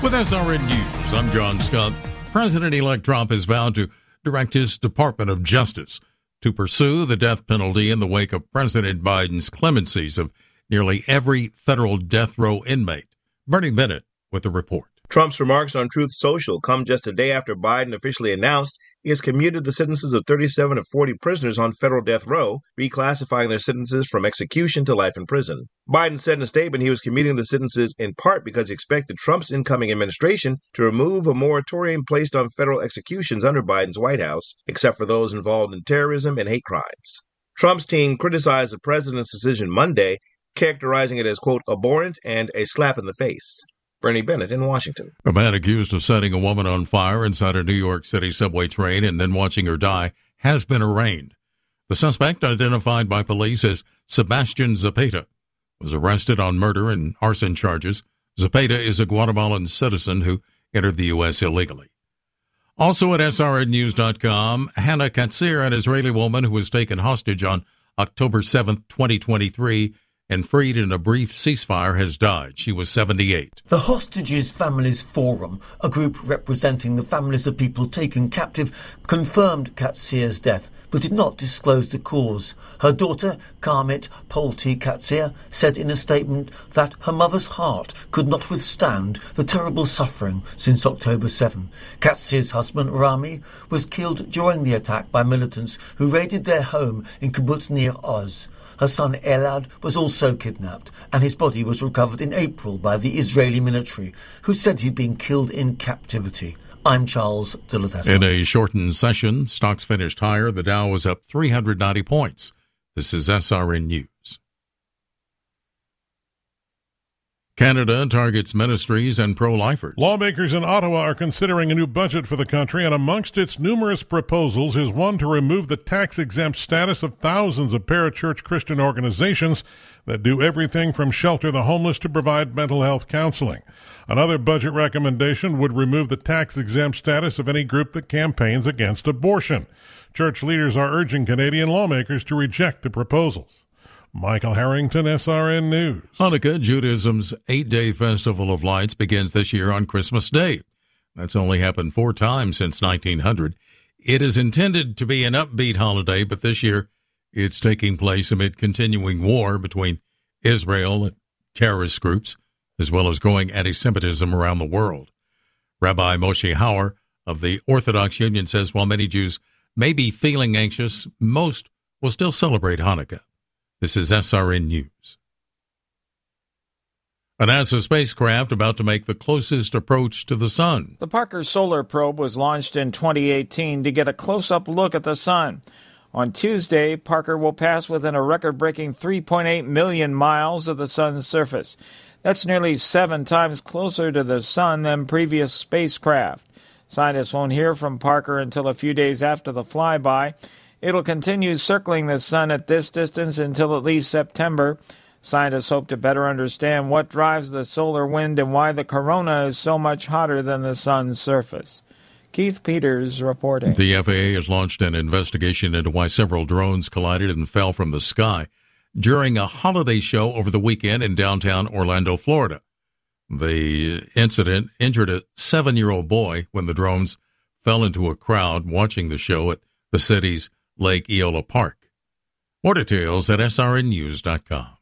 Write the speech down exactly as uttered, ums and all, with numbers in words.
With S R N News, I'm John Scott. President-elect Trump has vowed to direct his Department of Justice to pursue the death penalty in the wake of President Biden's clemencies of nearly every federal death row inmate. Bernie Bennett with the report. Trump's remarks on Truth Social come just a day after Biden officially announced he has commuted the sentences of thirty-seven of forty prisoners on federal death row, reclassifying their sentences from execution to life in prison. Biden said in a statement he was commuting the sentences in part because he expected Trump's incoming administration to remove a moratorium placed on federal executions under Biden's White House, except for those involved in terrorism and hate crimes. Trump's team criticized the president's decision Monday, characterizing it as, quote, abhorrent and a slap in the face. Bernie Bennett in Washington. A man accused of setting a woman on fire inside a New York City subway train and then watching her die has been arraigned. The suspect, identified by police as Sebastian Zapata, was arrested on murder and arson charges. Zapata is a Guatemalan citizen who entered the U S illegally. Also at S R N news dot com, Hannah Katsir, an Israeli woman who was taken hostage on October seventh, twenty twenty-three, and freed in a brief ceasefire, has died. She was seventy-eight. The Hostages Families Forum, a group representing the families of people taken captive, confirmed Katsir's death, but did not disclose the cause. Her daughter, Karmit Polti Katsir, said in a statement that her mother's heart could not withstand the terrible suffering since October seventh. Katsir's husband, Rami, was killed during the attack by militants who raided their home in Kibbutz Nir Oz. Her son Elad was also kidnapped, and his body was recovered in April by the Israeli military, who said he'd been killed in captivity. I'm Charles Dilatesco. In a shortened session, stocks finished higher. The Dow was up three hundred ninety points. This is S R N News. Canada targets ministries and pro-lifers. Lawmakers in Ottawa are considering a new budget for the country, and amongst its numerous proposals is one to remove the tax-exempt status of thousands of parachurch Christian organizations that do everything from shelter the homeless to provide mental health counseling. Another budget recommendation would remove the tax-exempt status of any group that campaigns against abortion. Church leaders are urging Canadian lawmakers to reject the proposals. Michael Harrington, S R N News. Hanukkah, Judaism's eight-day festival of lights, begins this year on Christmas Day. That's only happened four times since nineteen hundred. It is intended to be an upbeat holiday, but this year it's taking place amid continuing war between Israel and terrorist groups, as well as growing anti-Semitism around the world. Rabbi Moshe Hauer of the Orthodox Union says while many Jews may be feeling anxious, most will still celebrate Hanukkah. This is S R N News. A NASA spacecraft about to make the closest approach to the sun. The Parker Solar Probe was launched in twenty eighteen to get a close-up look at the sun. On Tuesday, Parker will pass within a record-breaking three point eight million miles of the sun's surface. That's nearly seven times closer to the sun than previous spacecraft. Scientists won't hear from Parker until a few days after the flyby. It'll continue circling the sun at this distance until at least September. Scientists hope to better understand what drives the solar wind and why the corona is so much hotter than the sun's surface. Keith Peters reporting. The F A A has launched an investigation into why several drones collided and fell from the sky during a holiday show over the weekend in downtown Orlando, Florida. The incident injured a seven-year-old boy when the drones fell into a crowd watching the show at the city's Lake Eola Park. More details at S R N news dot com.